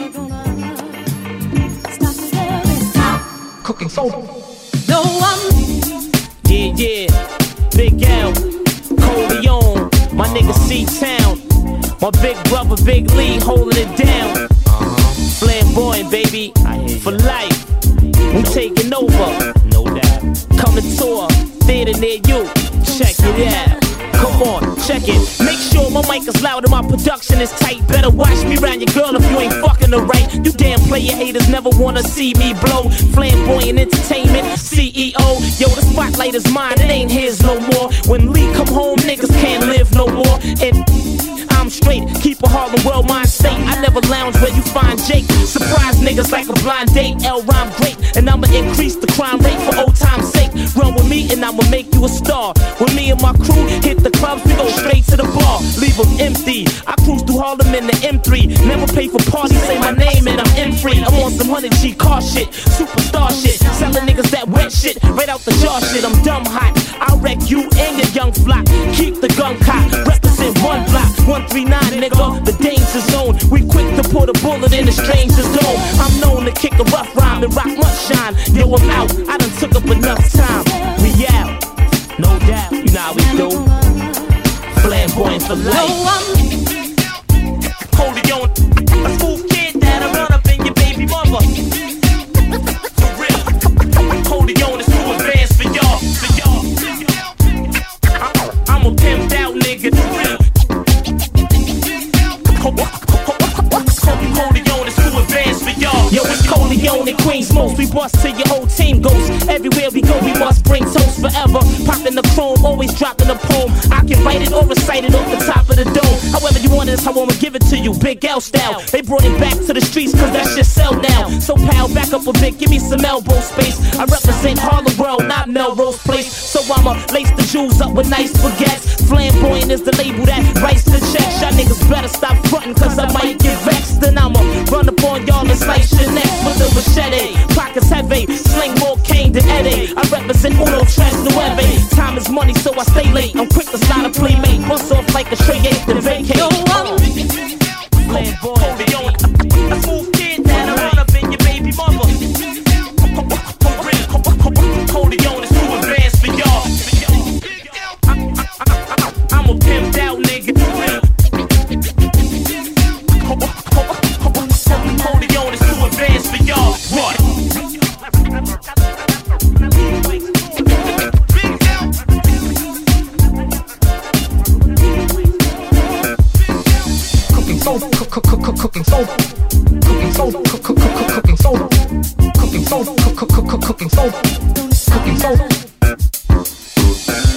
Cooking soul. No, Yeah, Big L, Corleone, my nigga C-Town, my big brother Big Lee holding it down. Flamboyant, baby, for life. We taking over, no doubt. Coming to a theater near you. Check it out. Come on, check it. Make sure my mic is loud and my production is tight. Better watch me round your girl if you ain't fucking her right. You damn player haters never wanna see me blow. Flamboyant entertainment, CEO. Yo, the spotlight is mine, it ain't his no more. When Lee come home, niggas can't live no more. And I'm straight, keep a Harlem World mind state. I never lounge where you find Jake. Surprise niggas like a blind date. L rhyme great, and I'ma increase the crime rate for old time's sake. Run with me and I'ma make you a star. When me and my crew hit the clubs, we go straight to the bar. Leave them empty. I cruise through Harlem in the M3. Never pay for parties, say my name and I'm in free. I'm on some 100G car shit, superstar shit. Selling niggas that wet shit, right out the jar shit. I'm dumb hot. I'll wreck you and your young flock. Keep the gun cocked, represent one block. 139, nigga, the danger zone. We quick to put a bullet in the stranger's dome. I'm known to kick a rough rhyme and rock much shine. Yo, I'm out, I done took up enough time. We out, no doubt, you know how we do. Flamboyant for life. Hold it on, a smooth kid that'll run up in your baby mother. For real, hold it on, it's too advanced for y'all. I'm a pimped out nigga, for real. Corleone is too advanced for y'all. Yo, it's Corleone and Queens most. We bust till your whole team goes. Everywhere we go, we must bring toast forever. Popping the chrome, always dropping a poem. I can write it or recite it off the top of the dome. However you want it, how I'ma give it to you. Big L style. They brought it back to the streets cause that shit sell now. So pal, back up a bit, give me some elbow space. I represent Harlem World, not Melrose Place. So I'ma lace the jewels up with nice baguettes. Flamboyant is the label that writes the checks. Y'all niggas better stop frontin' cause I might get vexed. Then I'ma run up on y'all and slice your neck with a machete. Pockets heavy, sling more cane than Eddie. I represent Uno Tres Nueve. Time is money so I stay late. I'm quick to slide a playmate. Bust off like a straight eight then vacate. Flamboyant, a smooth kid that'll run up in your baby mother. Corleone is too advanced for y'all. I'm a pimped out nigga. Corleone is too advanced for y'all. What? Cooking soul, cooking soul, cooking soul, cooking soul, cooking soul, cooking soul, cooking soul.